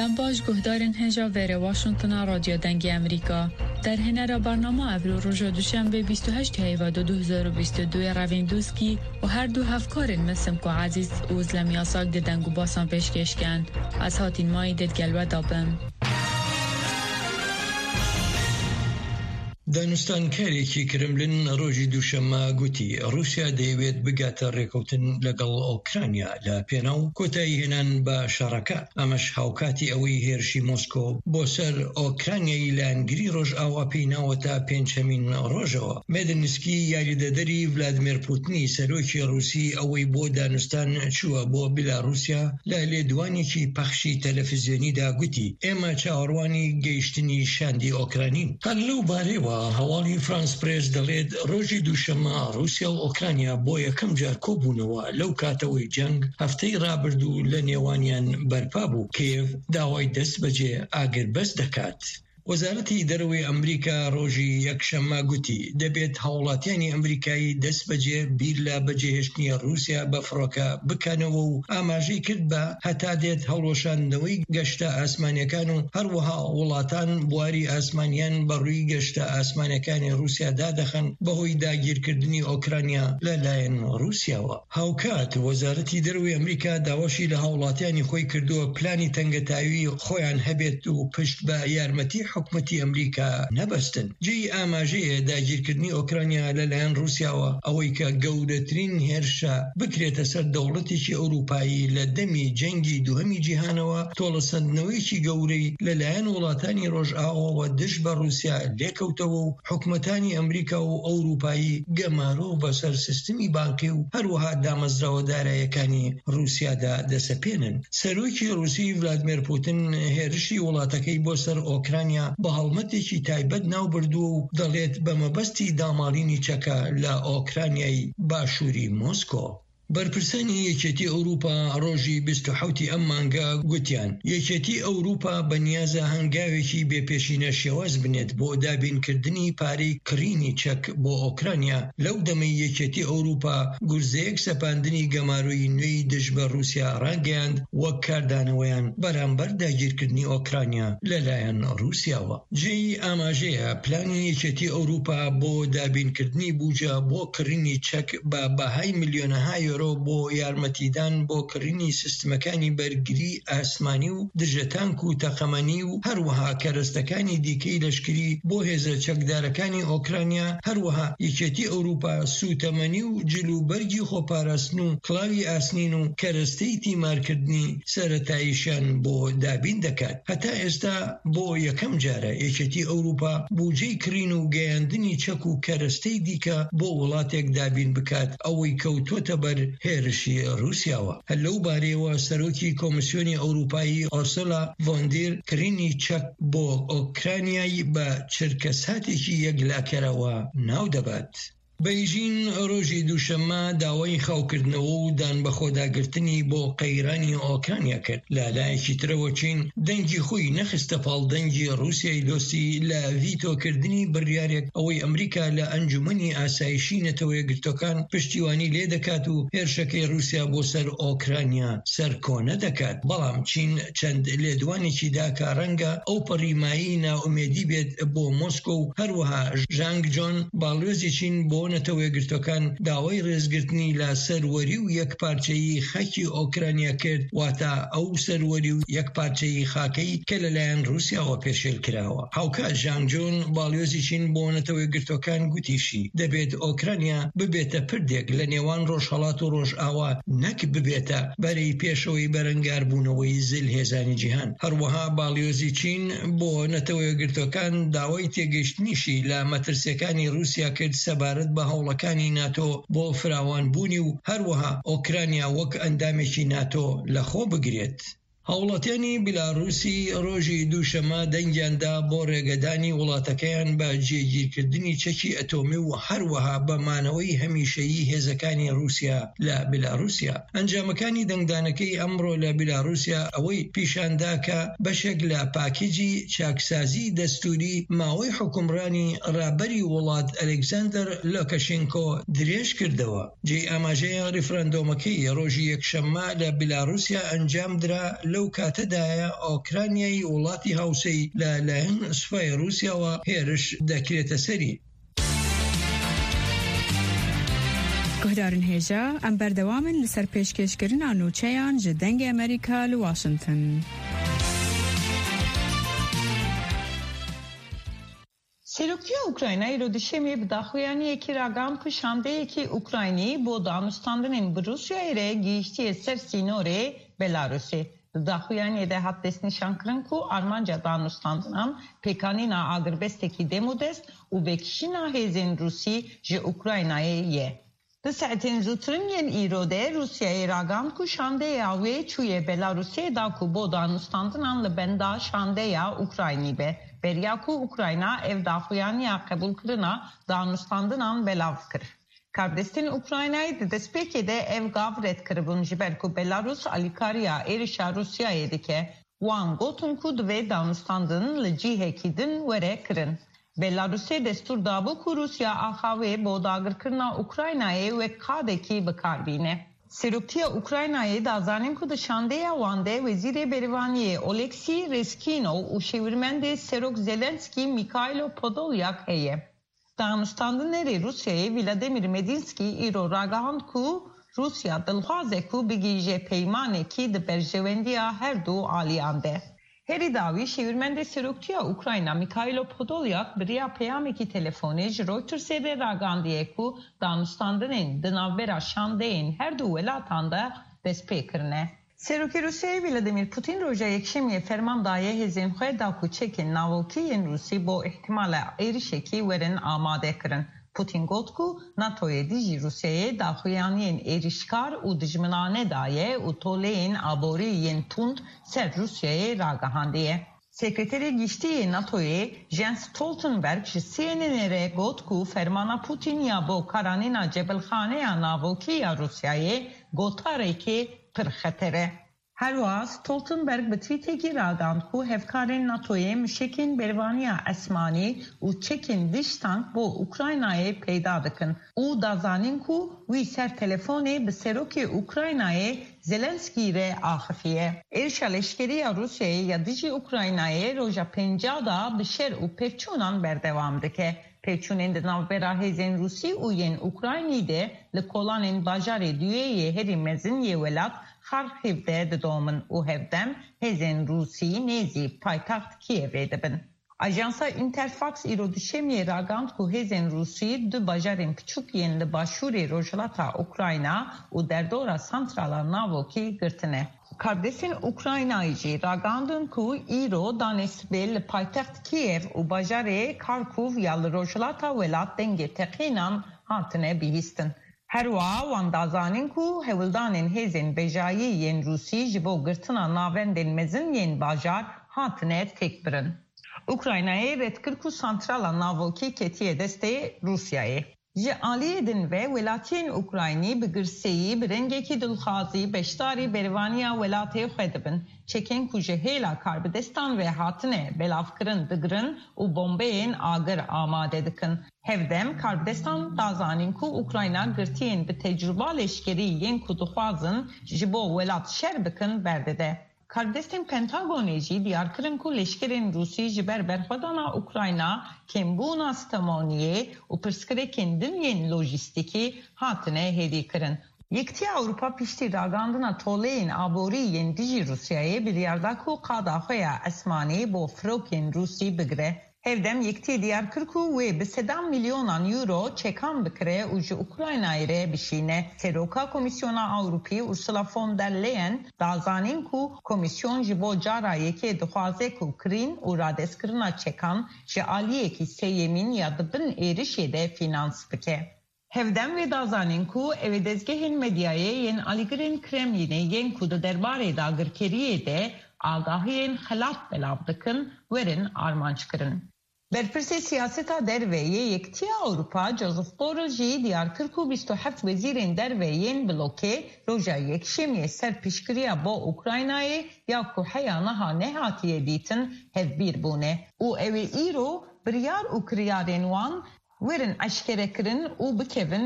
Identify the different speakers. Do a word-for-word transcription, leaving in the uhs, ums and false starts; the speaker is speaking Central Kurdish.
Speaker 1: دم باش گهدارن هنجا وره واشنطن رادیو دنگی امریکا در هنر برنامه ابرو روژا دوشنبه بیست و هشت هیواد دو هزار و بیست و دو روین دوسکی و هر دو هفکارن مسلم که عزیز اوزلمی آساک ده دنگو باسان پیشکش کن از هاتین مایی دید گلوه دابم.
Speaker 2: دانوستانکارێکی کرملن ڕۆژی دووشەممە گوتی رووسیا دەیەوێت بگاتە ڕێکەوتن لەگەڵ ئۆکرانیا لە پێناو کۆتایی هێنان بە شەڕەکە. ئەمەش هاوکاتی ئەوەی هێرشی مۆسکۆ بۆ سەر ئۆکرانیای لایەنگری ڕۆژئاوا پێیناوەتە پێنجەمین ڕۆژەوە. مێدنسکی یاریدەدەری ڤلادیمیر پوتینی سەرۆکی ڕووسی ئەوەی بۆ دانوستان چووە بۆ بیلاڕووسیا لە لێدوانێکی پەخشی تەلەڤیزیۆنیدا گوتی ئێمە چاوەڕوانی گەیشتنی شاندی ئۆکرانین. هەر لەو بارەیەوە هەواڵی فرانس پرێس دەڵێت ڕۆژی دووشەممە رووسیا و ئۆکرانیا بۆ یەکەم جار کۆبوونەوە لەو کاتەوەی جەنگ هەفتەی ڕابردوو لە نێوانیان بەرپا بوو. کیێڤ داوای دەست بەجێ ئاگربەست دەکات. وەزارەتی دەرەوەی ئەمریکا ڕۆژی یەکشەممە گوتی دەبێت هاوڵاتیانی ئەمریکایی دەست بەجێ بیر لە بەجێهێشتنی رووسیا بە فڕۆکە بکەنەوە و ئاماژەی کرد بە هەتا دێت هەڵوەشاندنەوەی گەشتە ئاسمانیەکان و هەروەها وڵاتان بواری ئاسمانیان بەڕووی گەشتە ئاسمانیەکانی رووسیا دادەخەن بەهۆی داگیرکردنی ئۆکرانیا لەلایەن رووسیاوە. هاوکات وەزارەتی دەرەوەی ئەمریکا داواشی لە هاوڵاتیانی خۆی کردووە پلانی تەنگەتاوی خۆیان هەبێت و پشت بە یارمەتی حکومەتی ئەمریکا نەبەستن. جێی ئاماژەیە داگیرکردنی ئۆکرانیا لەلایەن رووسیاوە ئەوەی کە گەورەترین هێرشە بکرێتە سەر دەوڵەتێکی ئەوروپایی لە دەمی جەنگی دووهەمی جیهانەوە تۆڵەسەندنەوەیکی گەورەی لەلایەن وڵاتانی ڕۆژئاواوە دژ بە رووسیا لێکەوتەوە و حکومەتانی ئەمریکا و ئەوروپایی گەمارۆ بەسەر سیستمی بانکی و هەروەها دامەزراوەدارایەکانی رووسیادا دەسەپێنن. سەرۆکی رووسی ڤلادیمیر پوتین هێرشی وڵاتەکەی بۆ سەر ئۆکرانیا بە هەڵمەتێکی تایبەت ناوبردووە و دەڵێت بە مەبەستی داماڵینی چەکە لە ئۆکرانیای باشووری مۆسکۆ. بەرپرسانی یەکێتی ئەوروپا ڕۆژی بیست و حەوتی ئەم مانگە گوتیان یەکێتی ئەوروپا بەنیازە هەنگاوێکی بێپێشینە شێواز بنێت بۆ دابینکردنی پارەی کڕینی چەک بۆ ئۆکرانیا. لەو دەمەی یەکێتی ئەوروپا گورزەیەک سەپاندنی گەماروی نوێی دژ بە رووسیا ڕاگەیاند وەک کاردانەوەیان بەرامبەر داگیرکردنی ئۆکرانیا لەلایەن رووسیاوە. جێی ئاماژەیە پلانی یەکێتی ئەوروپا بۆ دابینکردنی بوجە بۆ کڕینی چەک بە بەهای ملیۆنەها یۆرۆ بۆ یارمەتیدان بۆ کڕینی سیستمەکانی بەرگری ئاسمانی و دژەتانک و تەقەمەنی و هەروەها کەرەستەکانی دیکەی لەشکری بۆ هێزە چەکدارەکانی ئۆکرانیا. هەروەها یەکێتی ئەوروپا سوتەمەنی و جلوبەرگی خۆپاراستن و کڵاوی ئاسنین و کەرەستەی تیمارکردنی سەرەتاییشیان بۆ دابین دەکات. هەتا ئێستا بۆ یەکەم جارە یەکێتی ئەوروپا بوجەی کڕین و گەیاندنی چەک و کەرەستەی دیکە بۆ وڵاتێک دابین بکات ئەوەی کەوتوتە بەر هێرشی رووسیاوە. هەر لەو بارەیەوە سەرۆکی کۆمیسیۆنی ئەوروپایی ئۆرسولا ڤۆن دێر کڕینی چەک بۆ ئۆکرانیای بە چرکەساتێکی یەکلاکەرەوە ناو دەبات. بەیژین ڕۆژی دووشەممە داوای خاوکردنەوە و دان بە خۆداگرتنی بۆ قەیرانی ئۆکرانیا کرد. لە لایەکی ترەوە چین دەنگی خۆی نەخستە پاڵ دەنگی رووسیای دۆستی لە ڤیتۆکردنی بڕیارێک ئەوەی ئەمریکا لە ئەنجومەنی ئاسایشی نەتەوە یەکگرتوەکان پشتیوانی لێ دەکات و هێرشەکەی رووسیا بۆ سەر ئۆکرانیا سەرکۆنە دەکات. بەڵام چین چەند لێدوانێکی دا کە ڕەنگە ئەو پەڕیمایی ناومێدی بێت بۆ مۆسکۆ و هەروەها ژانگ جۆن باڵێزی چین بۆ نەتەوە یەکگرتوەکان داوای ڕێزگرتنی لە سەروەری و یەکپارچەیی خەکی ئۆکرانیا کرد واتە ئەو سەروەری و یەکپارچەیی خاکەی کە لەلایەن رووسیاوە پێشێل کراوە. هاوکات ژانگ جۆن باڵێزی چین بۆ نەتەوە یەکگرتوەکان گوتیشی دەبێت ئۆکرانیا ببێتە پردێک لە نێوان ڕۆژهەڵات و ڕۆژئاوا نەک ببێتە بەرەی پێشەوەی بەرەنگاربوونەوەی زل هێزانی جیهان. هەروەها باڵێزی چین بۆ نەتەوە یەکگرتوەکان داوای تێگەیشتنیشی لە مەترسیەکانی رووسیا کرد سەبارەت بە هەوڵەکانی ناتۆ بۆ فراوانبوونی و هەروەها ئۆکرانیا وەک ئەندامێکی ناتۆ لەخۆ بگرێت. هاوڵاتیانی بیلاڕووسی ڕۆژی دووشەممە دەنگیاندا بۆ ڕێگەدانی وڵاتەکەیان بە جێگیرکردنی چەکی ئەتۆمی و هەروەها بەمانەوەی هەمیشەیی هێزەکانی رووسیا لە بیلاڕووسیا. ئەنجامەکانی دەنگدانەکەی ئەمڕۆ لە بیلاڕووسیا ئەوەی پیشاندا کە بەشێک لە پاکیجی چاکسازی دەستوری ماوەی حکومڕانی ڕابەری وڵات ئەلێکزاندەر لۆکاشێنکۆ درێژ کردەوە. جێی ئاماژەیە ڕیفرەندۆمەکەی ڕۆژی یەکشەممە لە بیلاڕووسیا ئەنجام درا لەو کاتەدایە ئۆکرانیای وڵاتی هاوسەی لەلایەن سوپای رووسیاوە هێرش دەکرێتە سەری.
Speaker 1: گهدارن هێژە ئەم بەردەوامن لەسەر پێشکەشکردنا نوچەیان ji dengê Amerîka li Washington.
Speaker 3: Seroktiya Ukraynayê rûdişemê bi daxuyaniyekî ragam ku şandeyekî Ukraynî bo danûstandinên bi Rusyayê re gihîştiye ser sînorê Belarusê. Di daxuyaniyê de hat destnîşankirin ku armanca danûstandinan pêkanîna agirbestekî demodest û vekişîna hêzên Rûsî ji Ukraynayê ye. Di saetên zûtirin yên îro de Rusyayê ragam ku şandeya wê çûye Belarusê da ku bo danûstandinan li benda şandeya Ukraynî be. Beriya ku Ukrayna ev daxuyaniya qebûlkirina danûstandinan belav kir. Kardestên Ukraynayê di destpêkê de ev gav red kiribûn ji ber ku Belarus alîkariya êrişa Rusyayê dike. Wan gotin ku divê danûstandin li cîhekî din were kirin. Belarusê destûr dabû ku Rusya axavê bo dagirkirina Ukraynayê wek qadekî bikarbîne. Seroktiya Ukraynayê dazanin ku di şandeya wan de Wezîrê Berêvaniyê Oleksî Reskînov û şêwirmendê Serok Zelenskî Mikhailo Podolyak heye. Danûstandinê Rusyayê Vladimir Medinskî îro ragihand ku Rusya dilxwaze ku bigîje peymanekî di berjewendiya her du aliyan de. Herî dawî şêwirmendê Seroktiya Ukrayna Mikhailo Podolyak biriya peyamekî telefonê ji Reutersê de ragihandiye ku danûstandinên di navbera şandeyên her du welatan de destpê kirine. Serokê Rusyayê Vladimir Putin roja yekşemiyê ferman daye hêzên xwe da ku çekên navokî yên Rûsî bo ihtimala êrişekî werin amade kirin. Putin got ku NATOyê dijî Rusyayê daxuyaniyên êrişkar û dijminane daye û toleyên aborî yên tund ser Rusyayê ragihandiye. Sekreterê Giştiyê NATOyê Jens Stoltenberg ji C N N'ê re got ku fermana Putin ya bo karanîna cebelxaneya navokî ya Rusyayê gotarekê pir xeter e. Herwa Stoltenberg bi tweetekî ragihand ku hevkarên NATOyê mişekên bervaniya esmanî û çekên diş tank bo Ukraynayê peyda dikin û dazanin ku wî ser telefonê bi serokê Ukraynayê Zelenskî re axifiye. Êrişa leşkeriya Rusyayê ya dijî Ukraynayê roja penca da bi şer û pevçûnan berdewam dike. Pevçûnên di navbera hêzên Rûsî û yên Ukraynî de li kolanên bajarê duyeyê herî mezin yê welat Xarkiv de didomin û hevdem hêzên Rûsî nêzî paytaxt Kievê dibin. Ajansa Interfax îro dişemiyê ragihand ku hêzên Rûsî du bajarên piçûk yên li başûrê rojhilata Ukrayna û derdora santrala navokî girtine. Kardesên Ukraynayê jî ragihandin ku îro danêsibê li paytext Kiev û bajarê Kharkiv ya li rojhilata welat dengê teqînan hatine bihîstin. Herwa wan dazanin ku hewildanên hêzên bejayî yên Rûsî ji bo girtina navendên mezin yên bajar hatine têkbirin. Ukraynayê redkir ku santrala navokî ketiye destê Rusyayê. Ji aliyê din ve welatiyên Ukraynî bi girseyî bi rengekî dilxwazî beşdarî berevaniya welatê xwe dibin. Çekên ku ji hêla karbidestan ve hatine belavkirin digirin û bombeyên agir amade dikin. Hevdem karbidestan dazanin ku Ukrayna girtiyên bi tecrüba leşkerî yên ku dixwazin ji bo welat şer bikin berdide. Kardestên Pentagonê jî diyar kirin ku leşkerên Rûsî ji ber berxwedana Ukrayna kêmbûna stemoniyê û pirsgirêkên din yên lojîstikî hatine hêdî kirin. Yekîtiya Ewropa piştî ragihandina toleyên aborî yên dijî Rusyayê biryar da ku qada xwe ya esmanî bo firokên Rûsî bigire. Hevdem yekîtiyê diyar kir ku wê bi sedan milyonan euro çekan bikire û ji Ukraynayê re bişîne. Seroka Komisyona Ewropî Ursula von der Leyen dazanin ku komisyon ji bo cara yekê dixwaze ku kirîn û radestkirina çekan ji aliyekî seyemîn ya di bin êrişê de finans bike. Hevdem ve dazanin ku evê dezgehên medyayê yên alîgirên Kremlînê yên ku di derbarê dagirkeriyê de agahiyên xelaf belav dikin werin armanc kirin. Berpirsê siyaseta derveyê Yekîtiya Ewropa Joseph Borrell jî diyar kir ku bîst û heft wezîrên derve yên blokê roja yekşemiyê ser piştgiriya bo Ukraynayê ya ku heya niha nehatiye dîtin hevbîr bûne û ew ê îro biryar û kiryarên wan werin eşkere kirin û bikevin